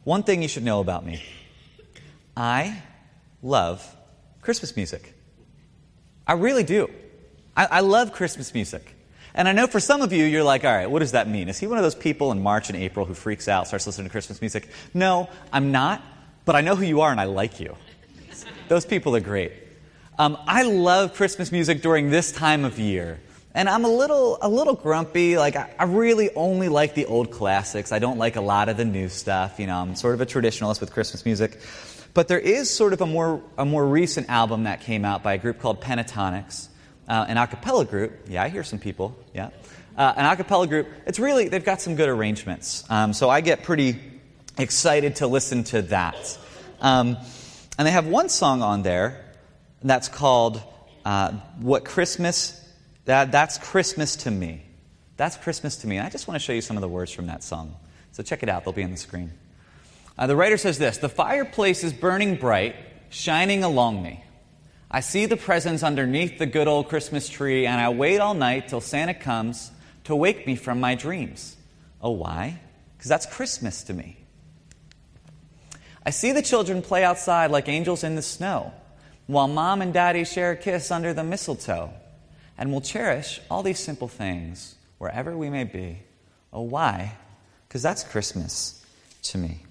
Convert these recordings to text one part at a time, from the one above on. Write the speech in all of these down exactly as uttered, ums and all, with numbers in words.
one thing you should know about me. I love Christmas music. I really do. I, I love Christmas music. And I know for some of you, you're like, all right, what does that mean? Is he one of those people in March and April who freaks out, starts listening to Christmas music? No, I'm not, but I know who you are and I like you. Those people are great. Um, I love Christmas music during this time of year. And I'm a little a little grumpy. Like, I, I really only like the old classics. I don't like a lot of the new stuff. You know, I'm sort of a traditionalist with Christmas music. But there is sort of a more a more recent album that came out by a group called Pentatonics, uh, an a cappella group. Yeah, I hear some people. Yeah, uh, an a cappella group. It's really, they've got some good arrangements. Um, so I get pretty excited to listen to that. Um, and they have one song on there that's called uh, "What Christmas." That, that's Christmas to me. That's Christmas to me. And I just want to show you some of the words from that song. So check it out. They'll be on the screen. Uh, the writer says this: "The fireplace is burning bright, shining along me. I see the presents underneath the good old Christmas tree, and I wait all night till Santa comes to wake me from my dreams. Oh, why? Because that's Christmas to me. I see the children play outside like angels in the snow, while Mom and Daddy share a kiss under the mistletoe. And we'll cherish all these simple things wherever we may be. Oh, why? Because that's Christmas to me."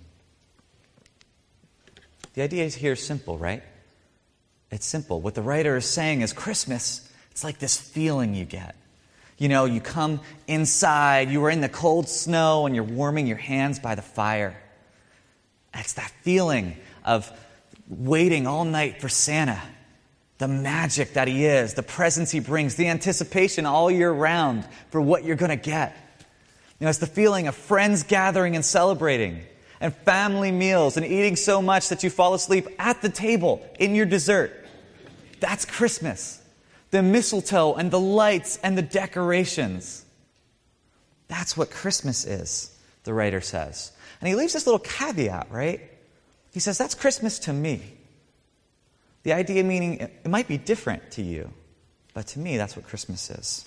The idea here is simple, right? It's simple. What the writer is saying is Christmas, it's like this feeling you get. You know, you come inside, you were in the cold snow, and you're warming your hands by the fire. It's that feeling of waiting all night for Santa. The magic that he is, the presents he brings, the anticipation all year round for what you're going to get. You know, it's the feeling of friends gathering and celebrating, and family meals, and eating so much that you fall asleep at the table in your dessert. That's Christmas. The mistletoe and the lights and the decorations. That's what Christmas is, the writer says. And he leaves this little caveat, right? He says, that's Christmas to me. The idea meaning it might be different to you, but to me, that's what Christmas is.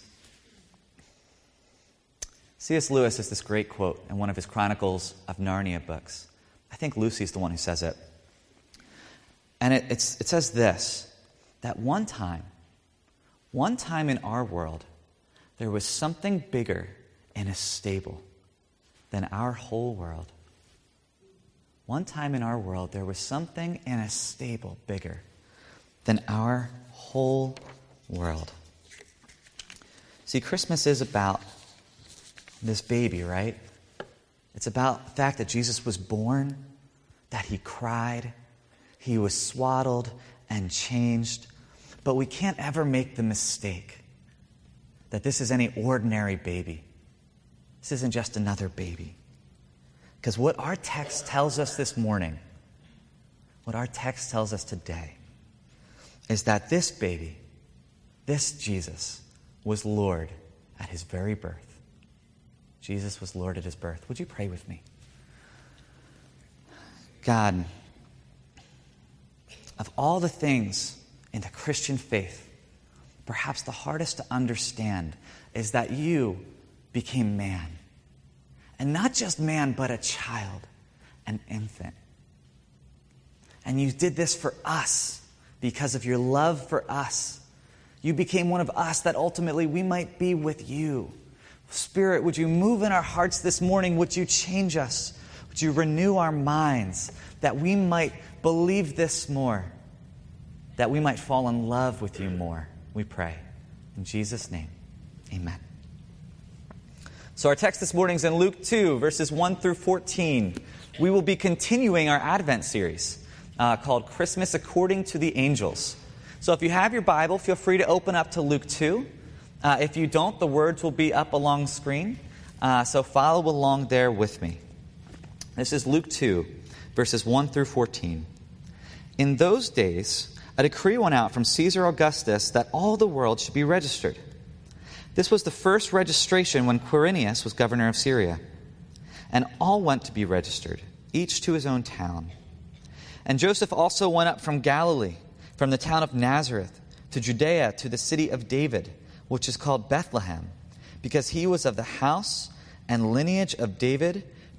C S Lewis has this great quote in one of his Chronicles of Narnia books. I think Lucy's the one who says it. And it, it's, it says this, that one time, one time in our world, there was something bigger and as stable than our whole world. One time in our world, there was something and as stable, bigger than our whole world. See, Christmas is about this baby, right? It's about the fact that Jesus was born, that he cried, he was swaddled and changed. But we can't ever make the mistake that this is any ordinary baby. This isn't just another baby. Because what our text tells us this morning, what our text tells us today, is that this baby, this Jesus, was Lord at his very birth. Jesus was Lord at his birth. Would you pray with me? God, of all the things in the Christian faith, perhaps the hardest to understand is that you became man. And not just man, but a child, an infant. And you did this for us. Because of your love for us, you became one of us that ultimately we might be with you. Spirit, would you move in our hearts this morning? Would you change us? Would you renew our minds that we might believe this more? That we might fall in love with you more, we pray. In Jesus' name, amen. So our text this morning is in Luke two, verses one through fourteen. We will be continuing our Advent series. Uh, called Christmas According to the Angels. So if you have your Bible, feel free to open up to Luke two. Uh, if you don't, the words will be up along screen. Uh, so follow along there with me. This is Luke two, verses one through fourteen. In those days, a decree went out from Caesar Augustus that all the world should be registered. This was the first registration when Quirinius was governor of Syria. And all went to be registered, each to his own town. And Joseph also went up from Galilee, from the town of Nazareth, to Judea, to the city of David, which is called Bethlehem, because he was of the house and lineage of David,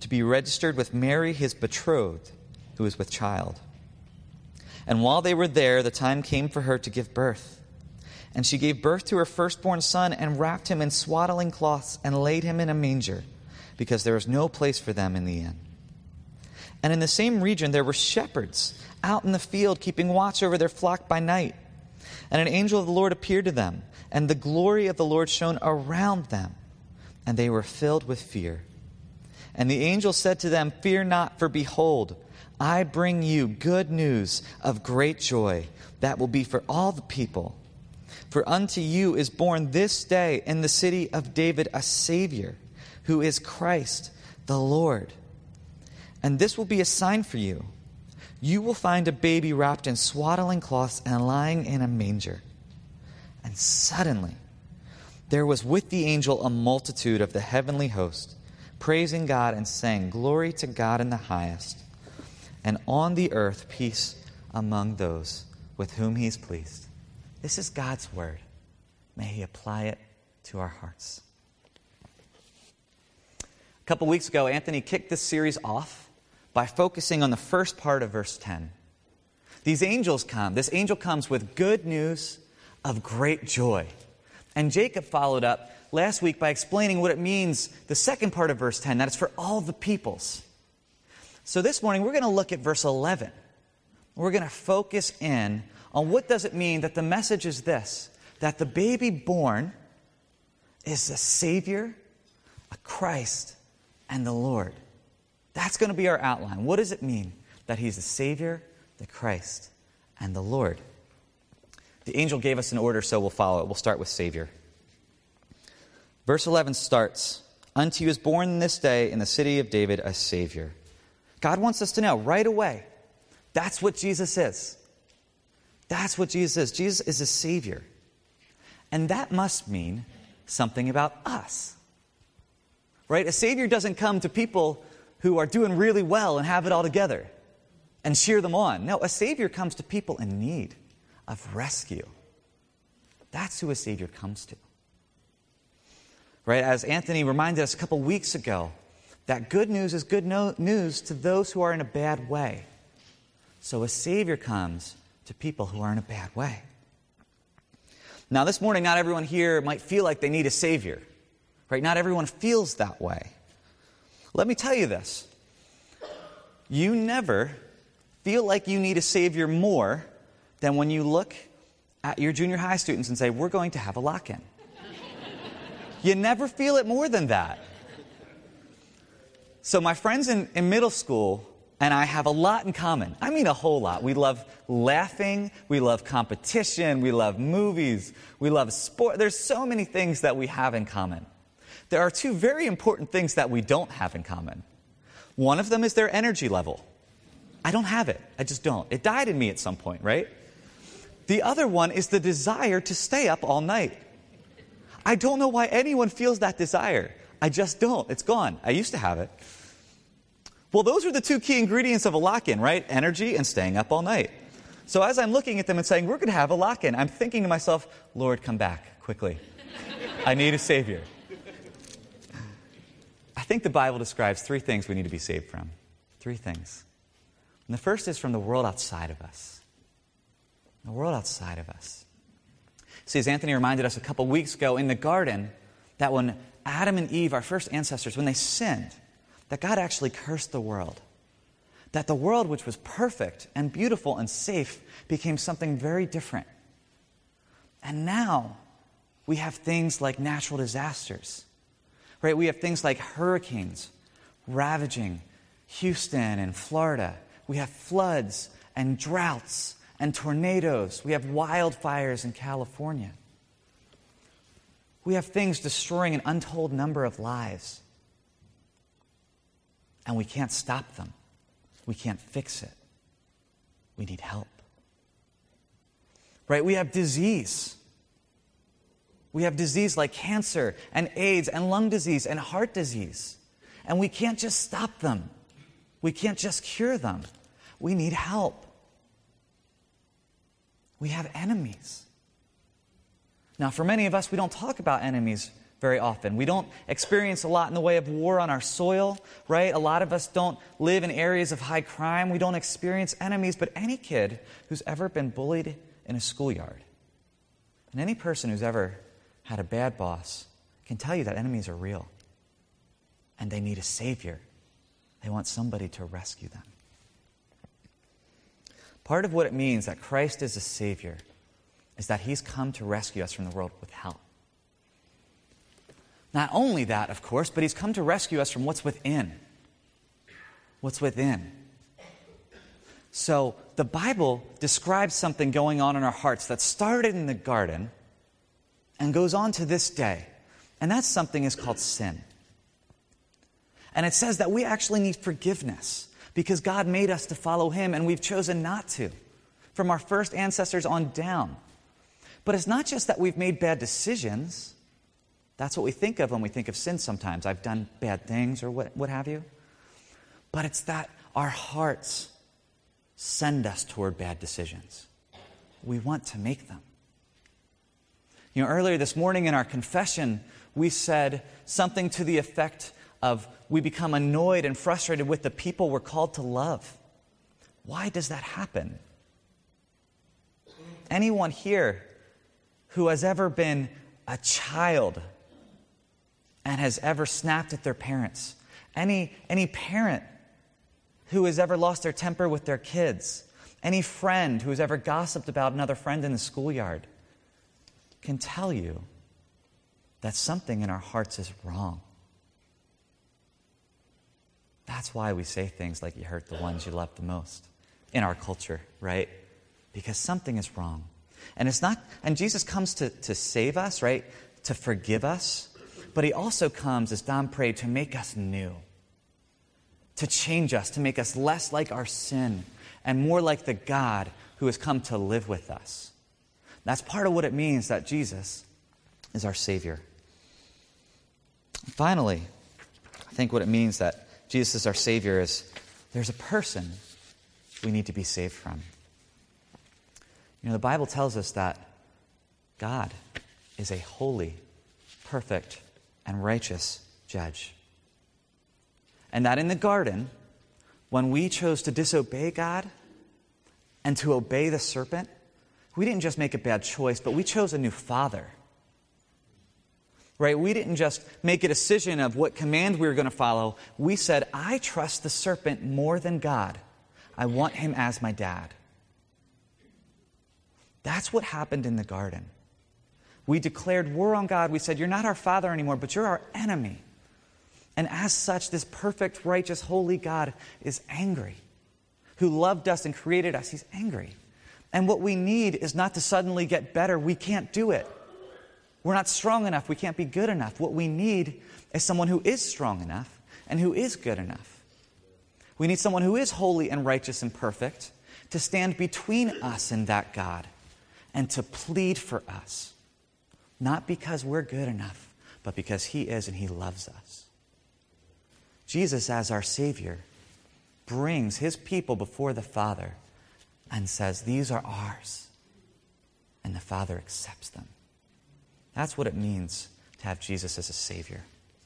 to be registered with Mary, his betrothed, who was with child. And while they were there, the time came for her to give birth. And she gave birth to her firstborn son and wrapped him in swaddling cloths and laid him in a manger, because there was no place for them in the inn. And in the same region there were shepherds out in the field, keeping watch over their flock by night. And an angel of the Lord appeared to them, and the glory of the Lord shone around them, and they were filled with fear. And the angel said to them, "Fear not, for behold, I bring you good news of great joy that will be for all the people. For unto you is born this day in the city of David a Savior, who is Christ the Lord. And this will be a sign for you. You will find a baby wrapped in swaddling cloths and lying in a manger." And suddenly there was with the angel a multitude of the heavenly host, praising God and saying, "Glory to God in the highest, and on the earth peace among those with whom he is pleased." This is God's word. May he apply it to our hearts. A couple weeks ago, Anthony kicked this series off by focusing on the first part of verse ten. These angels come. This angel comes with good news of great joy. And Jacob followed up last week by explaining what it means, the second part of verse ten, that it's for all the peoples. So this morning, we're going to look at verse eleven. We're going to focus in on what does it mean that the message is this, that the baby born is the Savior, a Christ, and the Lord. That's going to be our outline. What does it mean that he's the Savior, the Christ, and the Lord? The angel gave us an order, so we'll follow it. We'll start with Savior. Verse eleven starts, "Unto you is born this day in the city of David a Savior." God wants us to know right away, that's what Jesus is. That's what Jesus is. Jesus is a Savior. And that must mean something about us. Right? A Savior doesn't come to people who are doing really well and have it all together and cheer them on. No, a Savior comes to people in need of rescue. That's who a Savior comes to. Right? As Anthony reminded us a couple weeks ago, that good news is good no- news to those who are in a bad way. So a Savior comes to people who are in a bad way. Now, this morning, not everyone here might feel like they need a Savior. Right? Not everyone feels that way. Let me tell you this. You never feel like you need a Savior more than when you look at your junior high students and say, "We're going to have a lock-in." You never feel it more than that. So my friends in, in middle school and I have a lot in common. I mean a whole lot. We love laughing. We love competition. We love movies. We love sport. There's so many things that we have in common. There are two very important things that we don't have in common. One of them is their energy level. I don't have it. I just don't. It died in me at some point, right? The other one is the desire to stay up all night. I don't know why anyone feels that desire. I just don't. It's gone. I used to have it. Well, those are the two key ingredients of a lock-in, right? Energy and staying up all night. So as I'm looking at them and saying, we're going to have a lock-in, I'm thinking to myself, Lord, come back quickly. I need a Savior. I think the Bible describes three things we need to be saved from. Three things. And the first is from the world outside of us. The world outside of us. See, as Anthony reminded us a couple weeks ago in the garden, that when Adam and Eve, our first ancestors, when they sinned, that God actually cursed the world. That the world, which was perfect and beautiful and safe, became something very different. And now we have things like natural disasters. Right? We have things like hurricanes ravaging Houston and Florida. We have floods and droughts and tornadoes. We have wildfires in California. We have things destroying an untold number of lives. And we can't stop them. We can't fix it. We need help. Right? We have disease. We have disease like cancer and AIDS and lung disease and heart disease. And we can't just stop them. We can't just cure them. We need help. We have enemies. Now, for many of us, we don't talk about enemies very often. We don't experience a lot in the way of war on our soil, right? A lot of us don't live in areas of high crime. We don't experience enemies, but any kid who's ever been bullied in a schoolyard, and any person who's ever had a bad boss can tell you that enemies are real. And they need a savior. They want somebody to rescue them. Part of what it means that Christ is a savior is that he's come to rescue us from the world with hell. Not only that, of course, but he's come to rescue us from what's within. What's within. So the Bible describes something going on in our hearts that started in the garden and goes on to this day. And that something is called sin. And it says that we actually need forgiveness because God made us to follow him and we've chosen not to, from our first ancestors on down. But it's not just that we've made bad decisions. That's what we think of when we think of sin sometimes. I've done bad things or what, what have you. But it's that our hearts send us toward bad decisions. We want to make them. You know, earlier this morning in our confession, we said something to the effect of we become annoyed and frustrated with the people we're called to love. Why does that happen? Anyone here who has ever been a child and has ever snapped at their parents, any, any parent who has ever lost their temper with their kids, any friend who has ever gossiped about another friend in the schoolyard, can tell you that something in our hearts is wrong. That's why we say things like you hurt the ones you love the most in our culture, right? Because something is wrong. And it's not, and Jesus comes to, to save us, right? To forgive us. But he also comes, as Don prayed, to make us new. To change us, to make us less like our sin and more like the God who has come to live with us. That's part of what it means that Jesus is our Savior. Finally, I think what it means that Jesus is our Savior is there's a person we need to be saved from. You know, the Bible tells us that God is a holy, perfect, and righteous judge. And that in the garden, when we chose to disobey God and to obey the serpent, we didn't just make a bad choice, but we chose a new father. Right? We didn't just make a decision of what command we were going to follow. We said, I trust the serpent more than God. I want him as my dad. That's what happened in the garden. We declared war on God. We said, you're not our father anymore, but you're our enemy. And as such, this perfect, righteous, holy God is angry. Who loved us and created us, he's angry. And what we need is not to suddenly get better. We can't do it. We're not strong enough. We can't be good enough. What we need is someone who is strong enough and who is good enough. We need someone who is holy and righteous and perfect to stand between us and that God and to plead for us. Not because we're good enough, but because he is and he loves us. Jesus, as our Savior, brings his people before the Father and says, these are ours. And the Father accepts them. That's what it means to have Jesus as a Savior.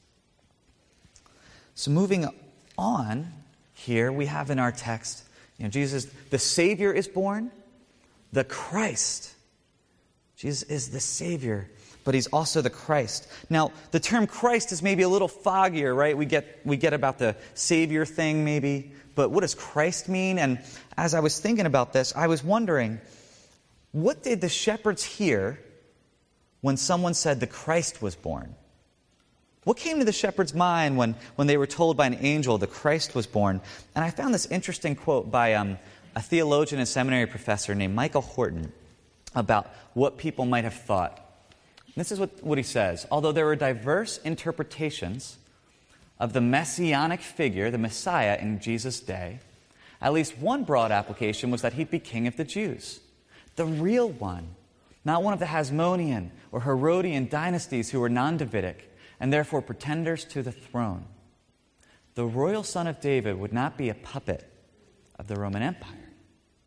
So moving on here, we have in our text, you know, Jesus, the Savior is born, the Christ. Jesus is the Savior, but he's also the Christ. Now, the term Christ is maybe a little foggier, right? We get we get about the Savior thing maybe, but what does Christ mean? And as I was thinking about this, I was wondering, what did the shepherds hear when someone said the Christ was born? What came to the shepherds' mind when, when they were told by an angel the Christ was born? And I found this interesting quote by um, a theologian and seminary professor named Michael Horton about what people might have thought. This is what, what he says. Although there were diverse interpretations of the messianic figure, the Messiah, in Jesus' day, at least one broad application was that he'd be king of the Jews. The real one. Not one of the Hasmonean or Herodian dynasties who were non-Davidic and therefore pretenders to the throne. The royal son of David would not be a puppet of the Roman Empire.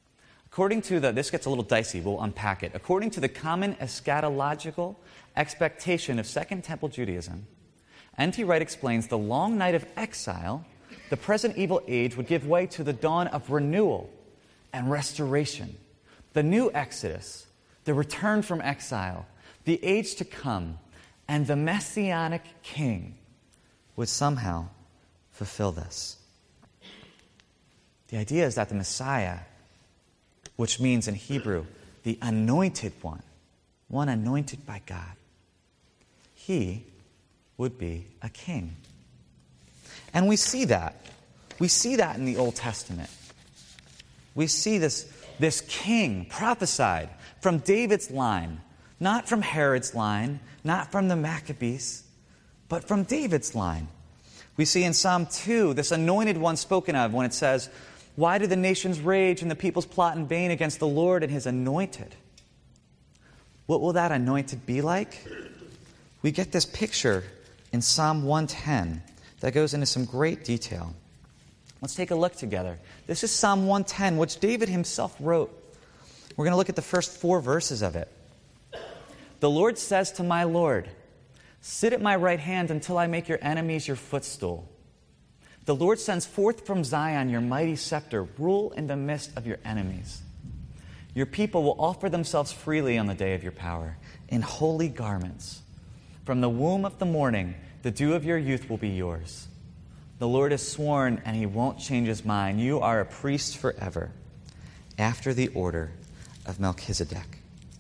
According to the, this gets a little dicey, we'll unpack it. According to the common eschatological expectation of Second Temple Judaism, N T Wright explains the long night of exile, the present evil age would give way to the dawn of renewal and restoration. The new Exodus, the return from exile, the age to come, and the Messianic King would somehow fulfill this. The idea is that the Messiah, which means in Hebrew, the anointed one, one anointed by God, he would be a king. And we see that. We see that in the Old Testament. We see this, this king prophesied from David's line, not from Herod's line, not from the Maccabees, but from David's line. We see in Psalm two this anointed one spoken of when it says, "Why do the nations rage and the peoples plot in vain against the Lord and his anointed?" What will that anointed be like? We get this picture in Psalm one ten that goes into some great detail. Let's take a look together. This is Psalm one ten, which David himself wrote. We're going to look at the first four verses of it. "The Lord says to my Lord, sit at my right hand until I make your enemies your footstool. The Lord sends forth from Zion your mighty scepter. Rule in the midst of your enemies. Your people will offer themselves freely on the day of your power, in holy garments. From the womb of the morning, the dew of your youth will be yours. The Lord has sworn, and he won't change his mind. You are a priest forever, after the order of Melchizedek."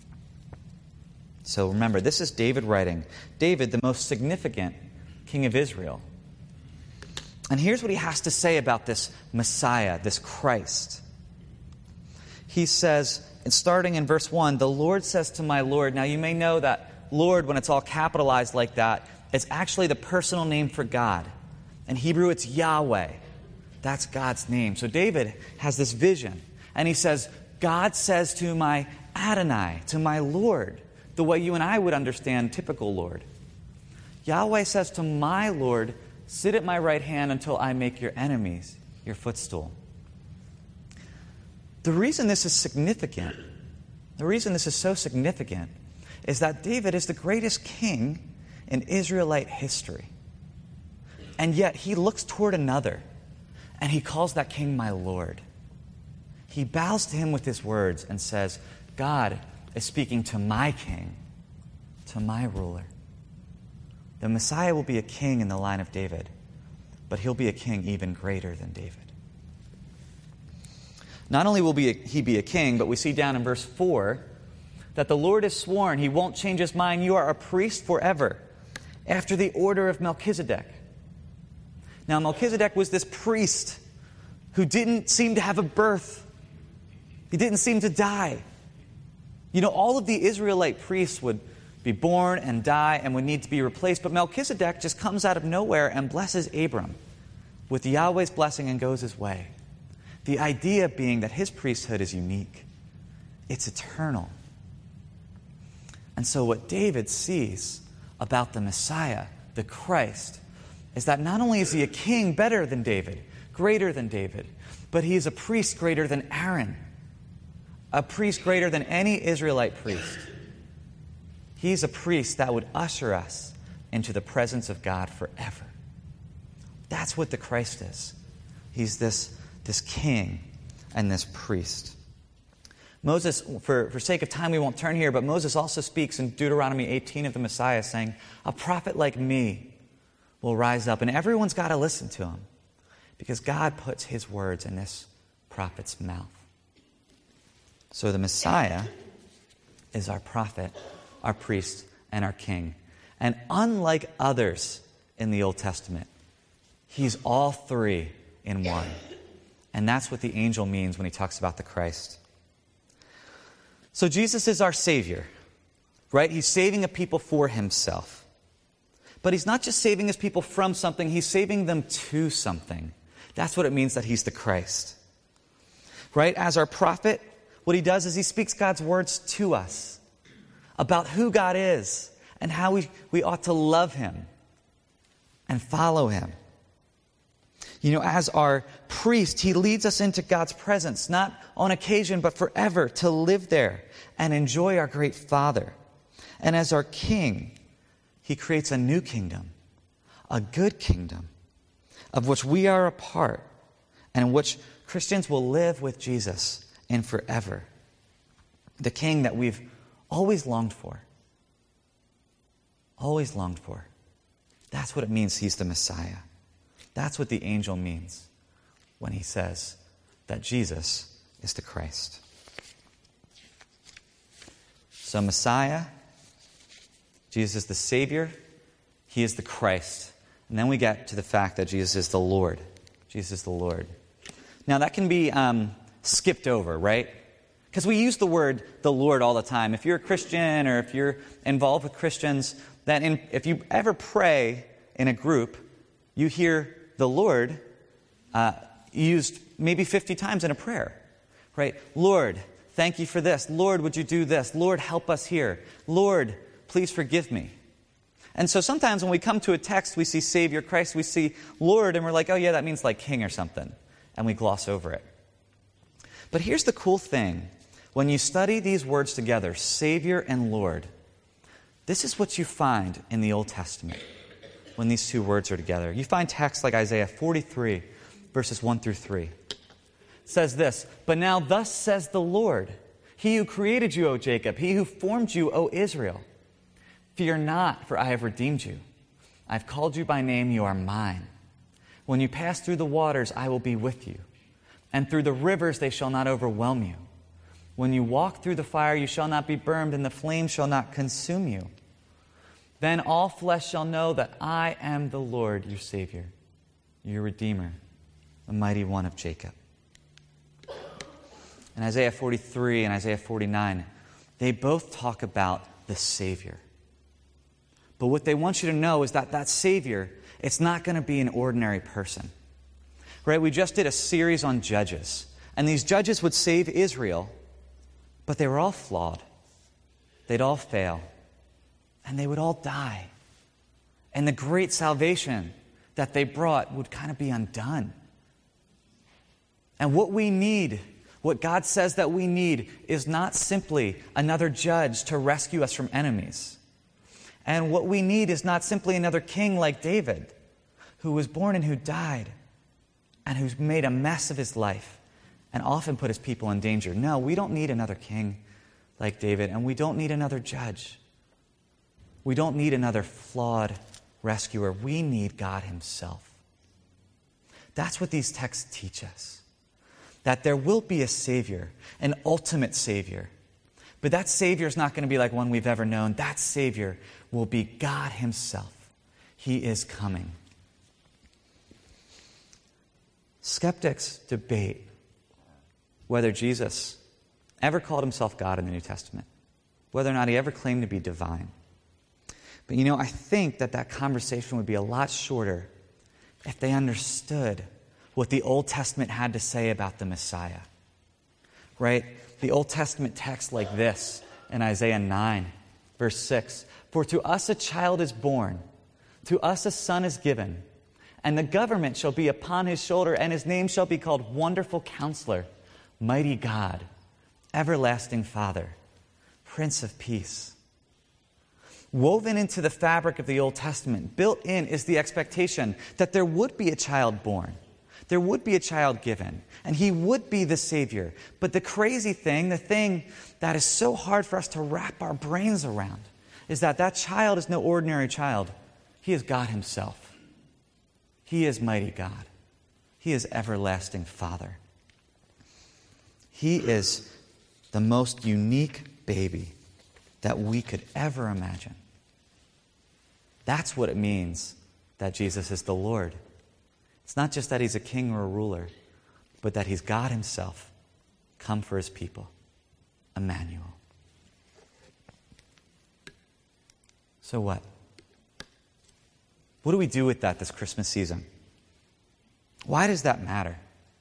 So remember, this is David writing. David, the most significant king of Israel. And here's what he has to say about this Messiah, this Christ. He says, and starting in verse one, "The Lord says to my Lord." Now you may know that Lord, when it's all capitalized like that, it's actually the personal name for God. In Hebrew, it's Yahweh. That's God's name. So David has this vision, and he says, God says to my Adonai, to my Lord, the way you and I would understand typical Lord. Yahweh says to my Lord, sit at my right hand until I make your enemies your footstool. The reason this is significant, the reason this is so significant, is that David is the greatest king in Israelite history. And yet he looks toward another, and he calls that king my Lord. He bows to him with his words and says, God is speaking to my king, to my ruler. The Messiah will be a king in the line of David, but he'll be a king even greater than David. Not only will be a, he be a king, but we see down in verse four that the Lord has sworn he won't change his mind. You are a priest forever, after the order of Melchizedek. Now, Melchizedek was this priest who didn't seem to have a birth. He didn't seem to die. You know, all of the Israelite priests would be born and die and would need to be replaced, but Melchizedek just comes out of nowhere and blesses Abram with Yahweh's blessing and goes his way. The idea being that his priesthood is unique. It's eternal. And so what David sees about the Messiah, the Christ, is that not only is he a king better than David, greater than David, but he is a priest greater than Aaron, a priest greater than any Israelite priest. He's a priest that would usher us into the presence of God forever. That's what the Christ is. He's this, this king and this priest. Moses, for, for sake of time, we won't turn here, but Moses also speaks in Deuteronomy eighteen of the Messiah, saying, a prophet like me will rise up, and everyone's got to listen to him, because God puts his words in this prophet's mouth. So the Messiah is our prophet, our priest, and our king. And unlike others in the Old Testament, he's all three in one. And that's what the angel means when he talks about the Christ. So Jesus is our Savior, right? He's saving a people for himself. But he's not just saving his people from something, he's saving them to something. That's what it means that he's the Christ. Right? As our prophet, what he does is he speaks God's words to us about who God is and how we, we ought to love him and follow him. You know, as our priest, he leads us into God's presence, not on occasion, but forever, to live there and enjoy our great Father. And as our king, he creates a new kingdom, a good kingdom, of which we are a part, and in which Christians will live with Jesus in forever. The king that we've always longed for. Always longed for. That's what it means he's the Messiah. That's what the angel means when he says that Jesus is the Christ. So Messiah, Jesus is the Savior, he is the Christ. And then we get to the fact that Jesus is the Lord. Jesus is the Lord. Now that can be um, skipped over, right? Because we use the word the Lord all the time. If you're a Christian or if you're involved with Christians, that in, if you ever pray in a group, you hear the Lord uh, used maybe fifty times in a prayer, right? Lord, thank you for this. Lord, would you do this? Lord, help us here. Lord, please forgive me. And so sometimes when we come to a text, we see Savior Christ, we see Lord, and we're like, oh yeah, that means like king or something. And we gloss over it. But here's the cool thing. When you study these words together, Savior and Lord, this is what you find in the Old Testament when these two words are together. You find texts like Isaiah forty-three, verses one through three. It says this, "But now thus says the Lord, He who created you, O Jacob, He who formed you, O Israel. Fear not, for I have redeemed you. I have called you by name, you are mine. When you pass through the waters, I will be with you. And through the rivers, they shall not overwhelm you. When you walk through the fire, you shall not be burned, and the flame shall not consume you. Then all flesh shall know that I am the Lord, your Savior, your Redeemer, the mighty one of Jacob." In Isaiah forty-three and Isaiah forty-nine, they both talk about the Savior. But what they want you to know is that that Savior, it's not going to be an ordinary person. Right? We just did a series on judges. And these judges would save Israel, but they were all flawed. They'd all fail. And they would all die. And the great salvation that they brought would kind of be undone. And what we need, what God says that we need, is not simply another judge to rescue us from enemies. And what we need is not simply another king like David, who was born and who died, and who's made a mess of his life and often put his people in danger. No, we don't need another king like David, and we don't need another judge. We don't need another flawed rescuer. We need God himself. That's what these texts teach us. That there will be a Savior, an ultimate Savior. But that Savior is not going to be like one we've ever known. That Savior will be God himself. He is coming. Skeptics debate whether Jesus ever called himself God in the New Testament, whether or not he ever claimed to be divine. But you know, I think that that conversation would be a lot shorter if they understood what the Old Testament had to say about the Messiah. Right? The Old Testament text like this in Isaiah nine, verse six. "For to us a child is born, to us a son is given, and the government shall be upon his shoulder, and his name shall be called Wonderful Counselor, Mighty God, Everlasting Father, Prince of Peace." Woven into the fabric of the Old Testament, built in, is the expectation that there would be a child born. There would be a child given, and he would be the Savior. But the crazy thing, the thing that is so hard for us to wrap our brains around, is that that child is no ordinary child. He is God himself. He is mighty God. He is everlasting Father. He is the most unique baby that we could ever imagine. That's what it means that Jesus is the Lord. It's not just that he's a king or a ruler, but that he's God himself, come for his people. Emmanuel. So what? What do we do with that this Christmas season? Why does that matter?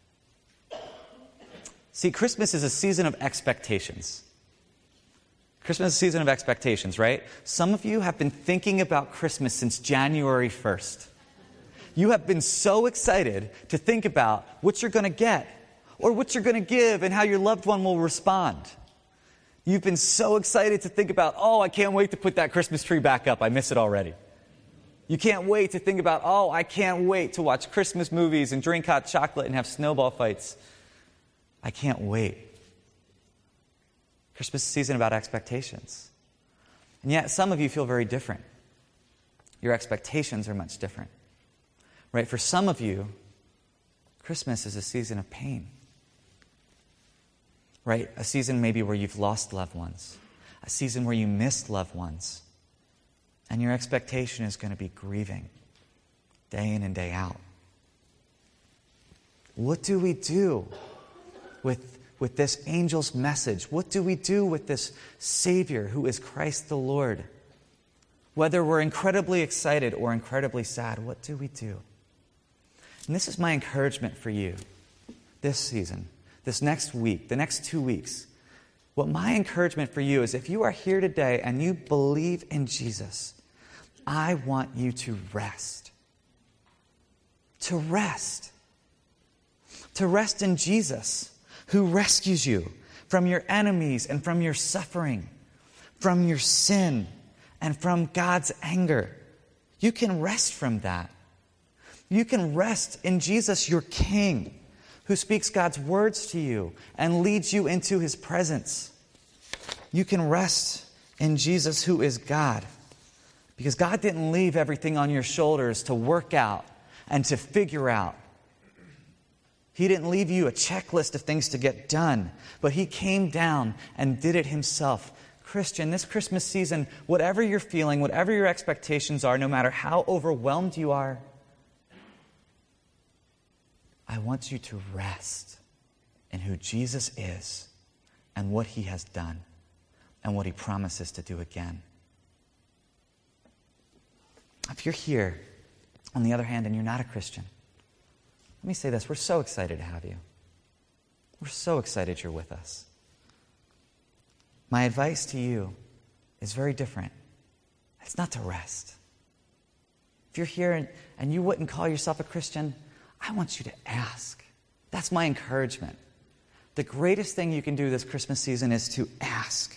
See, Christmas is a season of expectations. Christmas is a season of expectations, right? Some of you have been thinking about Christmas since January first. you have been so excited to think about what you're going to get or what you're going to give and how your loved one will respond. You've been so excited to think about, oh, I can't wait to put that Christmas tree back up. I miss it already. You can't wait to think about, oh, I can't wait to watch Christmas movies and drink hot chocolate and have snowball fights. I can't wait. Christmas season about expectations. And yet some of you feel very different. Your expectations are much different. Right? For some of you, Christmas is a season of pain. Right? A season maybe where you've lost loved ones. A season where you missed loved ones. And your expectation is going to be grieving day in and day out. What do we do with, with this angel's message? What do we do with this Savior who is Christ the Lord? Whether we're incredibly excited or incredibly sad, what do we do? And this is my encouragement for you this season, this next week, the next two weeks. What my encouragement for you is, if you are here today and you believe in Jesus, I want you to rest. To rest. To rest in Jesus, who rescues you from your enemies and from your suffering, from your sin, and from God's anger. You can rest from that. You can rest in Jesus, your King, who speaks God's words to you and leads you into His presence. You can rest in Jesus, who is God, because God didn't leave everything on your shoulders to work out and to figure out. He didn't leave you a checklist of things to get done, but He came down and did it Himself. Christian, this Christmas season, whatever you're feeling, whatever your expectations are, no matter how overwhelmed you are, I want you to rest in who Jesus is and what He has done and what He promises to do again. If you're here, on the other hand, and you're not a Christian, let me say this. We're so excited to have you. We're so excited you're with us. My advice to you is very different. It's not to rest. If you're here and, and you wouldn't call yourself a Christian, I want you to ask. That's my encouragement. The greatest thing you can do this Christmas season is to ask.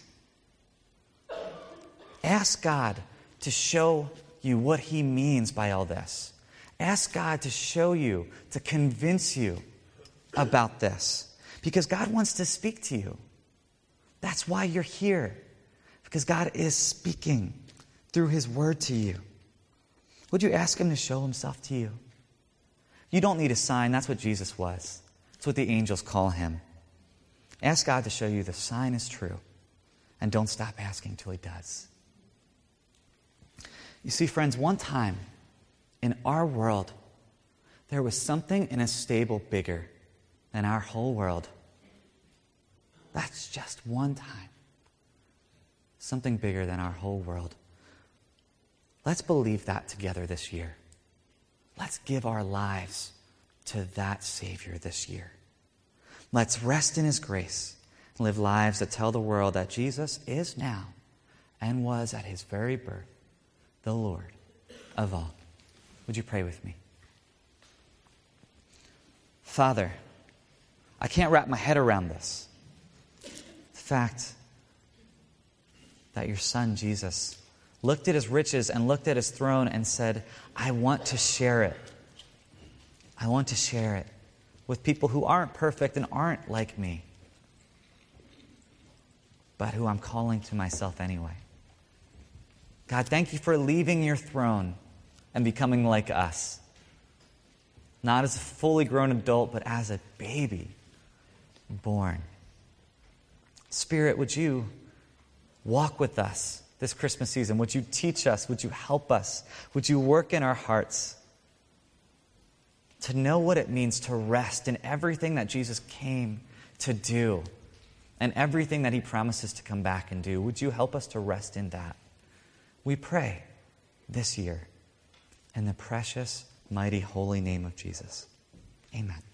Ask God to show you what He means by all this. Ask God to show you, to convince you about this. Because God wants to speak to you. That's why you're here. Because God is speaking through His word to you. Would you ask Him to show Himself to you? You don't need a sign. That's what Jesus was. That's what the angels call Him. Ask God to show you the sign is true. And don't stop asking till He does. You see, friends, one time in our world, there was something in a stable bigger than our whole world. That's just one time. Something bigger than our whole world. Let's believe that together this year. Let's give our lives to that Savior this year. Let's rest in His grace and live lives that tell the world that Jesus is now and was at His very birth the Lord of all. Would you pray with me? Father, I can't wrap my head around this. The fact that your Son, Jesus, looked at His riches and looked at His throne and said, I want to share it. I want to share it with people who aren't perfect and aren't like me, but who I'm calling to myself anyway. God, thank you for leaving your throne and becoming like us. Not as a fully grown adult, but as a baby born. Spirit, would you walk with us this Christmas season? Would you teach us? Would you help us? Would you work in our hearts to know what it means to rest in everything that Jesus came to do and everything that He promises to come back and do? Would you help us to rest in that? We pray this year in the precious, mighty, holy name of Jesus. Amen.